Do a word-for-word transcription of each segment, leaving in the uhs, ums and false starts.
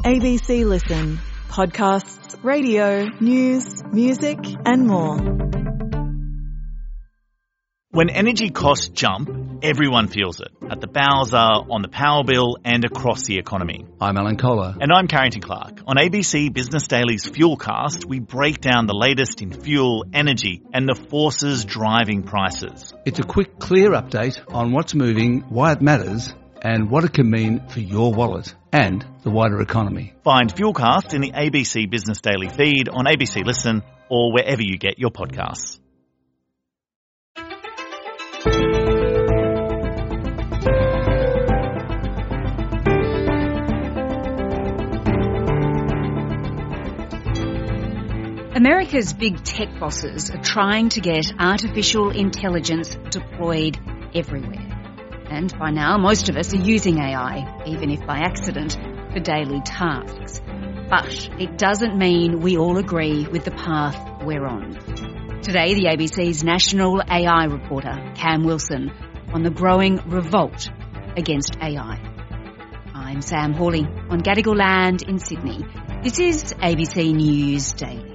A B C Listen. Podcasts, radio, news, music and more. When energy costs jump, everyone feels it. At the Bowser, on the power bill and across the economy. I'm Alan Kohler. And I'm Carrington Clark. On A B C Business Daily's Fuelcast, we break down the latest in fuel, energy and the forces driving prices. It's a quick, clear update on what's moving, why it matters and what it can mean for your wallet and the wider economy. Find Fuelcast in the A B C Business Daily feed, on A B C Listen or wherever you get your podcasts. America's big tech bosses are trying to get artificial intelligence deployed everywhere. And by now, most of us are using A I, even if by accident, for daily tasks. But it doesn't mean we all agree with the path we're on. Today, the A B C's national A I reporter, Cam Wilson, on the growing revolt against A I. I'm Sam Hawley on Gadigal land in Sydney. This is A B C News Daily.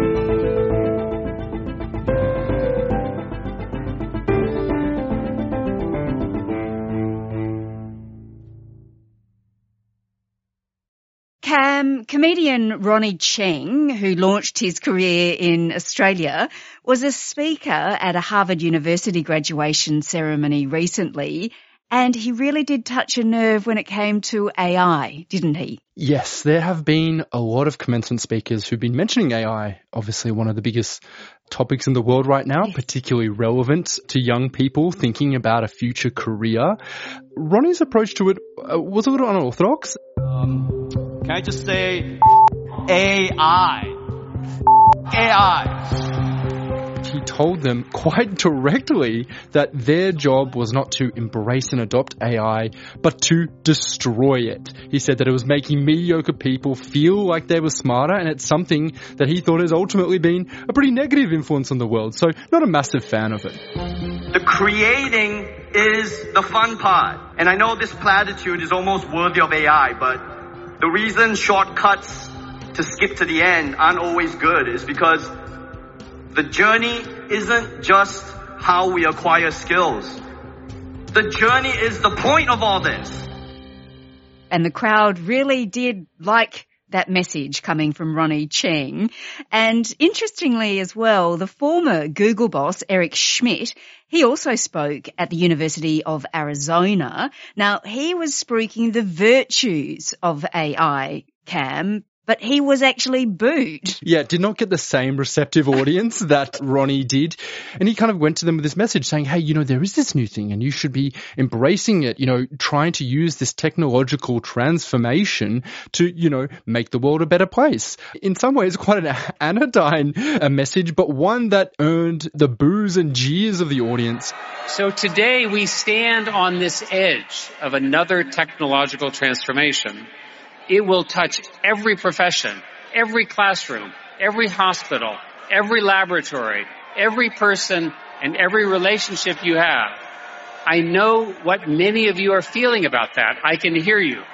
Cam, comedian Ronny Chieng, who launched his career in Australia, was a speaker at a Harvard University graduation ceremony recently, and he really did touch a nerve when it came to A I, didn't he? Yes, there have been a lot of commencement speakers who've been mentioning A I, obviously one of the biggest topics in the world right now, yes. Particularly relevant to young people thinking about a future career. Ronnie's approach to it uh, was a little unorthodox. Um, can I just say A I? A I. He told them quite directly that their job was not to embrace and adopt A I, but to destroy it. He said that it was making mediocre people feel like they were smarter, and it's something that he thought has ultimately been a pretty negative influence on the world. So not a massive fan of it. The creating is the fun part. And I know this platitude is almost worthy of A I, but the reason shortcuts to skip to the end aren't always good is because the journey isn't just how we acquire skills. The journey is the point of all this. And the crowd really did like that message coming from Ronny Chieng. And interestingly as well, the former Google boss, Eric Schmidt, he also spoke at the University of Arizona. Now, he was speaking the virtues of A I, Cam, but he was actually booed. Yeah, did not get the same receptive audience that Ronnie did. And he kind of went to them with this message saying, hey, you know, there is this new thing and you should be embracing it, you know, trying to use this technological transformation to, you know, make the world a better place. In some ways, quite an anodyne a message, but one that earned the boos and jeers of the audience. So today we stand on this edge of another technological transformation. It will touch every profession, every classroom, every hospital, every laboratory, every person, and every relationship you have. I know what many of you are feeling about that. I can hear you.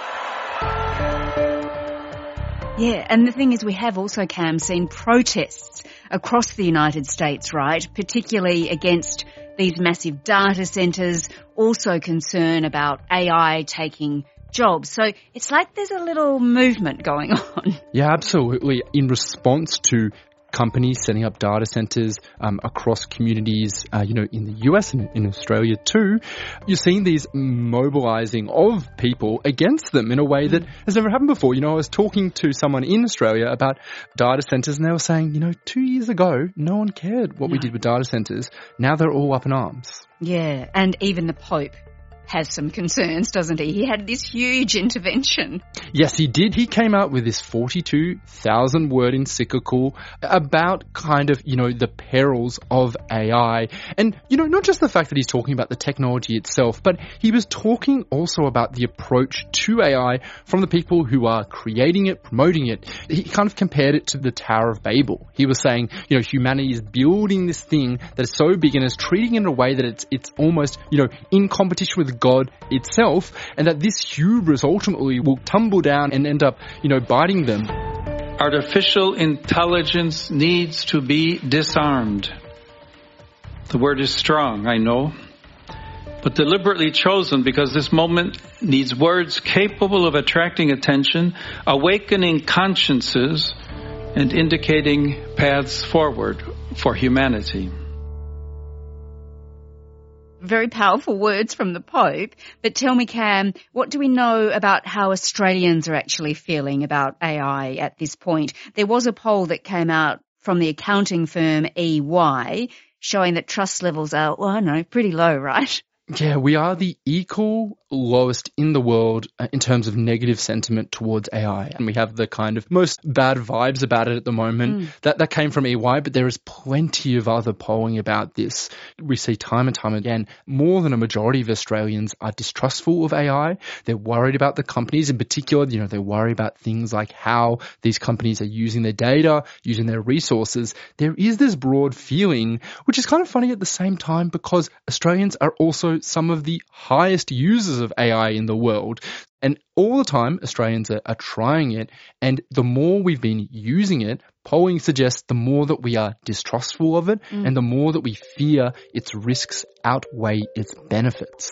Yeah, and the thing is we have also, Cam, seen protests across the United States, right? Particularly against these massive data centres, also concern about A I taking jobs. So it's like there's a little movement going on. Yeah, absolutely. In response to companies setting up data centers um, across communities, uh, you know, in the U S and in Australia too, you're seeing these mobilizing of people against them in a way that has never happened before. You know, I was talking to someone in Australia about data centers and they were saying, you know, two years ago, no one cared what no. we did with data centers. Now they're all up in arms. Yeah, and even the Pope has some concerns, doesn't he? He had this huge intervention. Yes, he did. He came out with this forty-two thousand word encyclical about kind of, you know, the perils of A I. And, you know, not just the fact that he's talking about the technology itself, but he was talking also about the approach to A I from the people who are creating it, promoting it. He kind of compared it to the Tower of Babel. He was saying, you know, humanity is building this thing that is so big and is treating it in a way that it's it's almost, you know, in competition with of God itself, and that this hubris ultimately will tumble down and end up, you know, biting them. Artificial intelligence needs to be disarmed. The word is strong, I know, but deliberately chosen because this moment needs words capable of attracting attention, awakening consciences, and indicating paths forward for humanity. Very powerful words from the Pope. But tell me, Cam, what do we know about how Australians are actually feeling about A I at this point? There was a poll that came out from the accounting firm E Y showing that trust levels are, well, I don't know, pretty low, right? Yeah, we are the equal lowest in the world uh, in terms of negative sentiment towards A I. And we have the kind of most bad vibes about it at the moment. Mm. That that came from E Y, but there is plenty of other polling about this. We see time and time again, more than a majority of Australians are distrustful of A I. They're worried about the companies in particular. You know, they worry about things like how these companies are using their data, using their resources. There is this broad feeling, which is kind of funny at the same time because Australians are also some of the highest users of A I in the world. And all the time, Australians are, are trying it. And the more we've been using it, polling suggests the more that we are distrustful of it mm. and the more that we fear its risks outweigh its benefits.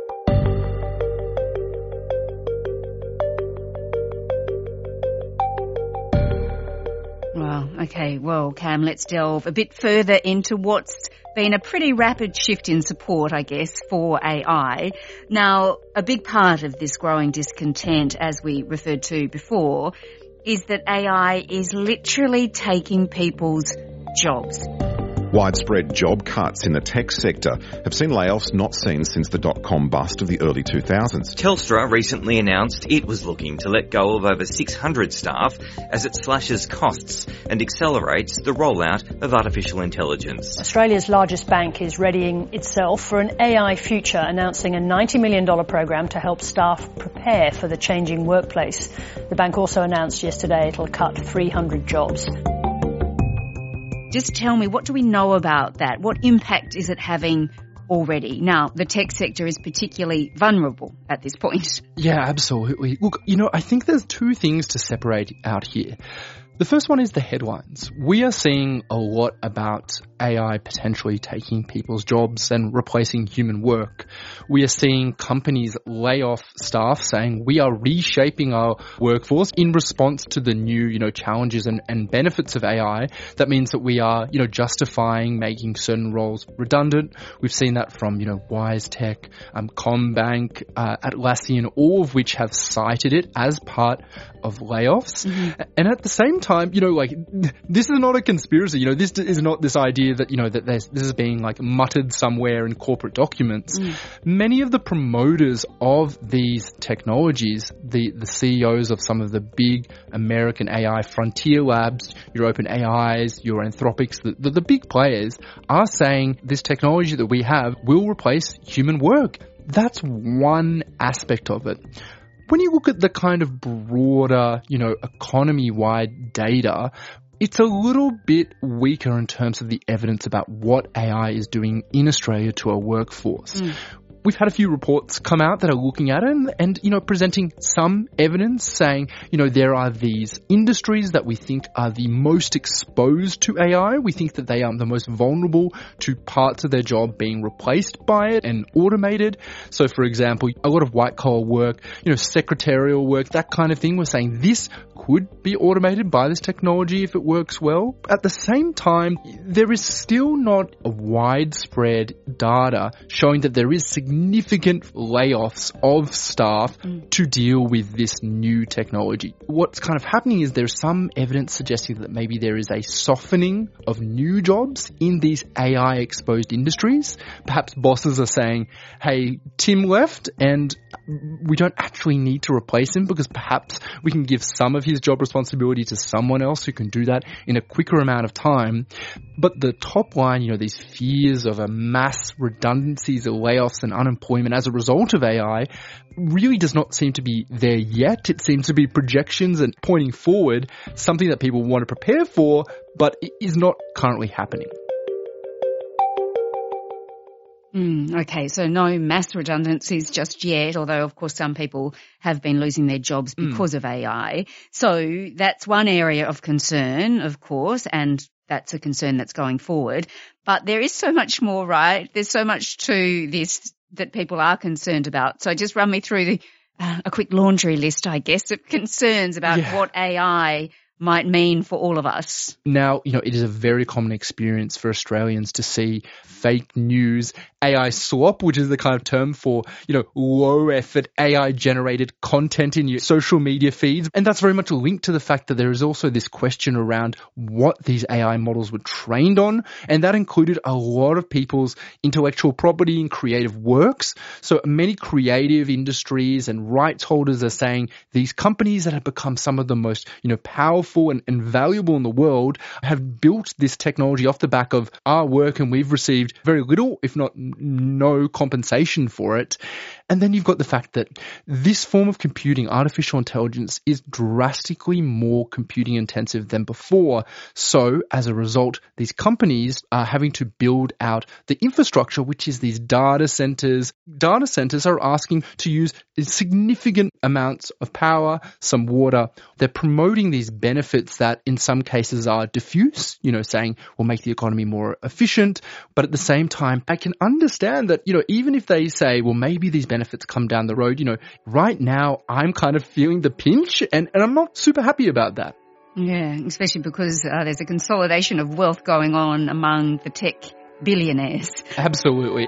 Wow. Okay. Well, Cam, let's delve a bit further into what's been a pretty rapid shift in support, I guess, for A I. Now, a big part of this growing discontent, as we referred to before, is that A I is literally taking people's jobs. Widespread job cuts in the tech sector have seen layoffs not seen since the dot-com bust of the early two thousands. Telstra recently announced it was looking to let go of over six hundred staff as it slashes costs and accelerates the rollout of artificial intelligence. Australia's largest bank is readying itself for an A I future, announcing a ninety million dollars program to help staff prepare for the changing workplace. The bank also announced yesterday it'll cut three hundred jobs. Just tell me, what do we know about that? What impact is it having already? Now, the tech sector is particularly vulnerable at this point. Yeah, absolutely. Look, you know, I think there's two things to separate out here. The first one is the headlines. We are seeing a lot about A I potentially taking people's jobs and replacing human work. We are seeing companies lay off staff saying we are reshaping our workforce in response to the new, you know, challenges and, and benefits of A I. That means that we are, you know, justifying making certain roles redundant. We've seen that from, you know, WiseTech, um, CommBank, uh, Atlassian, all of which have cited it as part of layoffs. Mm-hmm. And at the same time, you know, like, this is not a conspiracy. You know, this is not this idea that, you know, that there's, this is being like muttered somewhere in corporate documents. Mm. Many of the promoters of these technologies, the, the C E Os of some of the big American A I frontier labs, your OpenAIs, your Anthropics, the, the, the big players are saying this technology that we have will replace human work. That's one aspect of it. When you look at the kind of broader, you know, economy-wide data, it's a little bit weaker in terms of the evidence about what A I is doing in Australia to our workforce. Mm. We've had a few reports come out that are looking at it and, and, you know, presenting some evidence saying, you know, there are these industries that we think are the most exposed to A I. We think that they are the most vulnerable to parts of their job being replaced by it and automated. So, for example, a lot of white-collar work, you know, secretarial work, that kind of thing. We're saying this could be automated by this technology if it works well. At the same time, there is still not a widespread data showing that there is significant layoffs of staff mm. to deal with this new technology. What's kind of happening is there's some evidence suggesting that maybe there is a softening of new jobs in these A I-exposed industries. Perhaps bosses are saying, hey, Tim left and we don't actually need to replace him because perhaps we can give some of his job responsibility to someone else who can do that in a quicker amount of time. But the top line, you know, these fears of a mass redundancies or layoffs and unemployment as a result of A I really does not seem to be there yet. It seems to be projections and pointing forward, something that people want to prepare for, but it is not currently happening. Mm, okay, so no mass redundancies just yet, although of course some people have been losing their jobs because mm. of A I. So that's one area of concern, of course, and that's a concern that's going forward. But there is so much more, right? There's so much to this that people are concerned about. So just run me through the, uh, a quick laundry list, I guess, of concerns about yeah. what A I might mean for all of us. Now, you know, it is a very common experience for Australians to see fake news, A I slop, which is the kind of term for, you know, low effort A I generated content in your social media feeds. And that's very much linked to the fact that there is also this question around what these A I models were trained on. And that included a lot of people's intellectual property and creative works. So many creative industries and rights holders are saying these companies that have become some of the most, you know, powerful And, and valuable in the world have built this technology off the back of our work, and we've received very little, if not no compensation for it. And then you've got the fact that this form of computing, artificial intelligence, is drastically more computing intensive than before. So as a result, these companies are having to build out the infrastructure, which is these data centers. Data centers are asking to use significant amounts of power, some water. They're promoting these benefits that in some cases are diffuse, you know, saying we'll make the economy more efficient. But at the same time, I can understand that, you know, even if they say, well, maybe these benefits come down the road, you know, right now I'm kind of feeling the pinch and, and I'm not super happy about that. Yeah, especially because uh, there's a consolidation of wealth going on among the tech billionaires. Absolutely.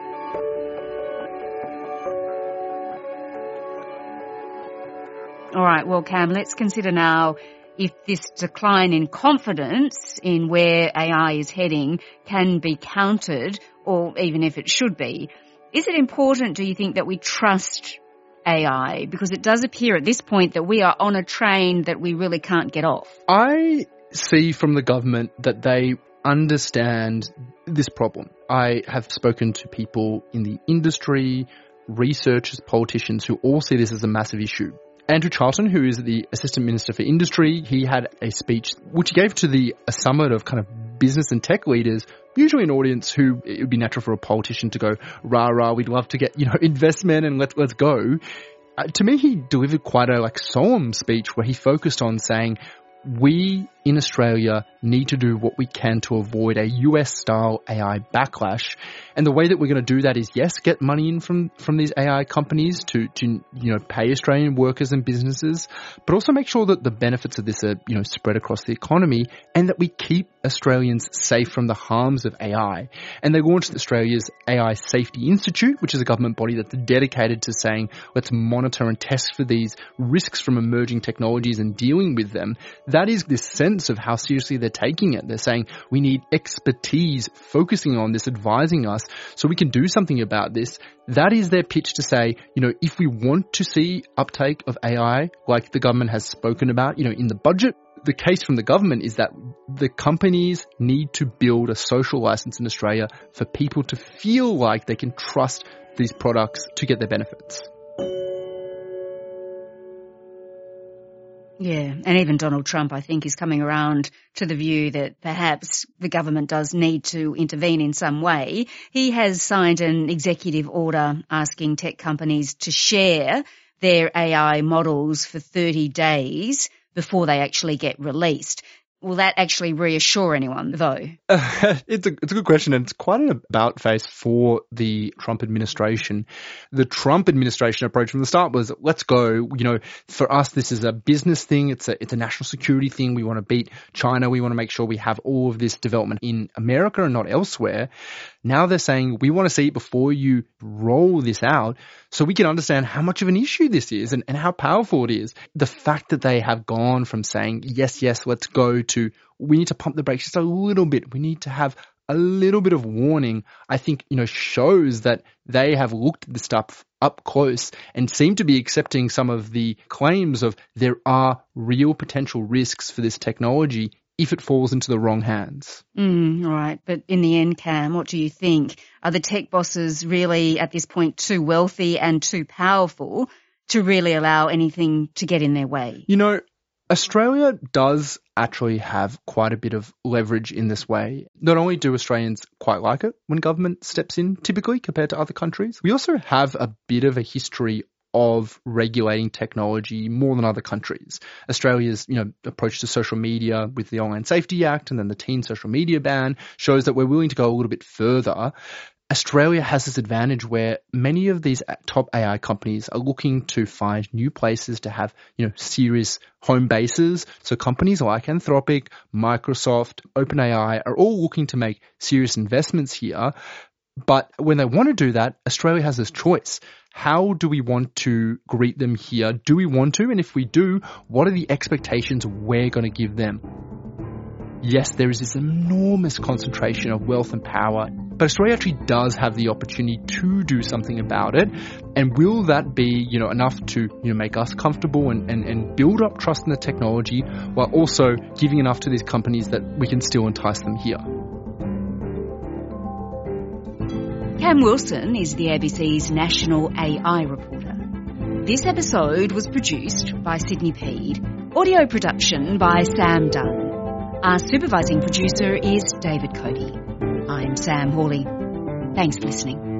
All right, well, Cam, let's consider now if this decline in confidence in where A I is heading can be countered, or even if it should be. Is it important, do you think, that we trust A I? Because it does appear at this point that we are on a train that we really can't get off. I see from the government that they understand this problem. I have spoken to people in the industry, researchers, politicians who all see this as a massive issue. Andrew Charlton, who is the Assistant Minister for Industry, he had a speech which he gave to the a summit of kind of business and tech leaders, usually an audience who it would be natural for a politician to go, rah, rah, we'd love to get, you know, investment and let's, let's go. Uh, to me, he delivered quite a like solemn speech where he focused on saying, we in Australia need to do what we can to avoid a U S-style A I backlash. And the way that we're going to do that is, yes, get money in from, from these A I companies to, to, you know, pay Australian workers and businesses, but also make sure that the benefits of this are, you know, spread across the economy and that we keep Australians safe from the harms of A I. And they launched Australia's A I Safety Institute, which is a government body that's dedicated to saying, let's monitor and test for these risks from emerging technologies and dealing with them. That is this sense of how seriously they're taking it. They're saying we need expertise focusing on this, advising us so we can do something about this. That is their pitch to say, you know, if we want to see uptake of A I, like the government has spoken about, you know, in the budget, the case from the government is that the companies need to build a social license in Australia for people to feel like they can trust these products to get their benefits. Yeah, and even Donald Trump, I think, is coming around to the view that perhaps the government does need to intervene in some way. He has signed an executive order asking tech companies to share their A I models for thirty days before they actually get released. Will that actually reassure anyone, though? Uh, it's a it's a good question, and it's quite an about face for the Trump administration. The Trump administration approach from the start was, let's go. You know, for us, this is a business thing. It's a it's a national security thing. We want to beat China. We want to make sure we have all of this development in America and not elsewhere. Now they're saying we want to see it before you roll this out so we can understand how much of an issue this is and, and how powerful it is. The fact that they have gone from saying, yes, yes, let's go to we need to pump the brakes just a little bit. We need to have a little bit of warning, I think, you know, shows that they have looked at the stuff up close and seem to be accepting some of the claims of there are real potential risks for this technology if it falls into the wrong hands. Mm, right. But in the end, Cam, what do you think? Are the tech bosses really at this point too wealthy and too powerful to really allow anything to get in their way? You know, Australia does actually have quite a bit of leverage in this way. Not only do Australians quite like it when government steps in, typically compared to other countries, we also have a bit of a history of regulating technology more than other countries. Australia's, you know, approach to social media with the Online Safety Act and then the teen social media ban shows that we're willing to go a little bit further. Australia has this advantage where many of these top A I companies are looking to find new places to have, you know, serious home bases. So companies like Anthropic, Microsoft, OpenAI are all looking to make serious investments here. But when they want to do that, Australia has this choice. How do we want to greet them here? Do we want to? And if we do, what are the expectations we're going to give them? Yes, there is this enormous concentration of wealth and power, but Australia actually does have the opportunity to do something about it. And will that be, you know, enough to, you know, make us comfortable and, and, and build up trust in the technology while also giving enough to these companies that we can still entice them here? Cam Wilson is the A B C's national A I reporter. This episode was produced by Sydney Peed. Audio production by Sam Dunn. Our supervising producer is David Cody. I'm Sam Hawley. Thanks for listening.